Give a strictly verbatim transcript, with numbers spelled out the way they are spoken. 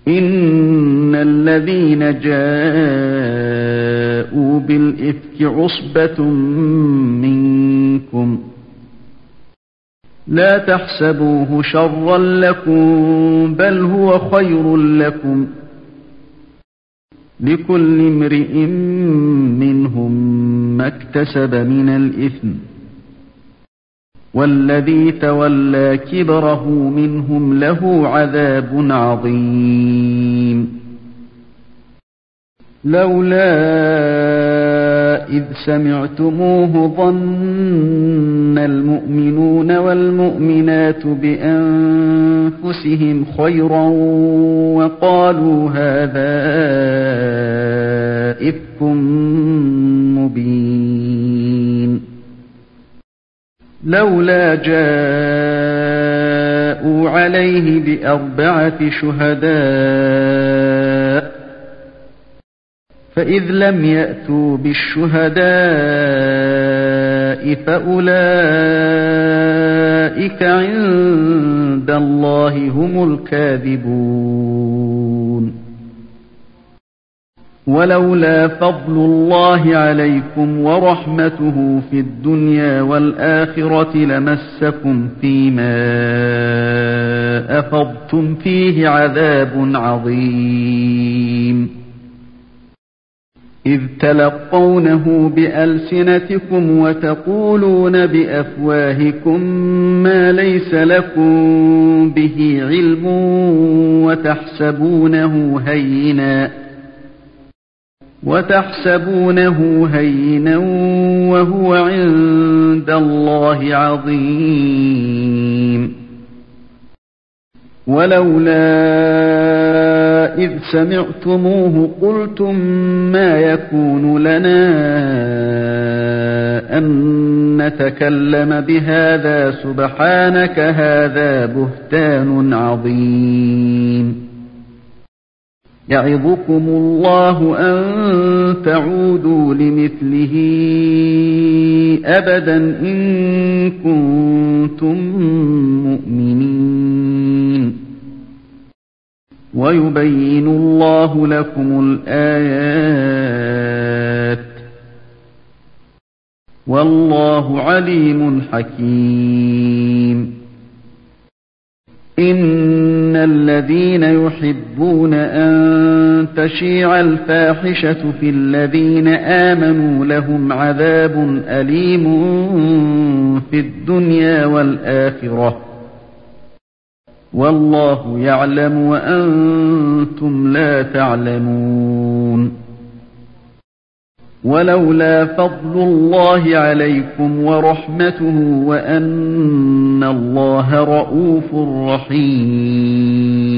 إن الذين جاءوا بالإفك عصبة منكم لا تحسبوه شرا لكم بل هو خير لكم لكل امرئ منهم ما اكتسب من الإثم والذي تولى كبره منهم له عذاب عظيم لولا إذ سمعتموه ظن المؤمنون والمؤمنات بأنفسهم خيرا وقالوا هذا إفك مبين لولا جاءوا عليه بأربعة شهداء فإذ لم يأتوا بالشهداء فأولئك عند الله هم الكاذبون ولولا فضل الله عليكم ورحمته في الدنيا والآخرة لمسكم فيما أفضتم فيه عذاب عظيم إذ تلقونه بألسنتكم وتقولون بأفواهكم ما ليس لكم به علم وتحسبونه هينا وتحسبونه هينا وهو عند الله عظيم ولولا إذ سمعتموه قلتم ما يكون لنا أن نتكلم بهذا سبحانك هذا بهتان عظيم يعظكم الله أن تعودوا لمثله أبدا إن كنتم مؤمنين ويبين الله لكم الآيات والله عليم حكيم إن الذين يحبون أن تشيع الفاحشة في الذين آمنوا لهم عذاب أليم في الدنيا والآخرة والله يعلم وأنتم لا تعلمون ولولا فضل الله عليكم ورحمته وأن الله رؤوف رحيم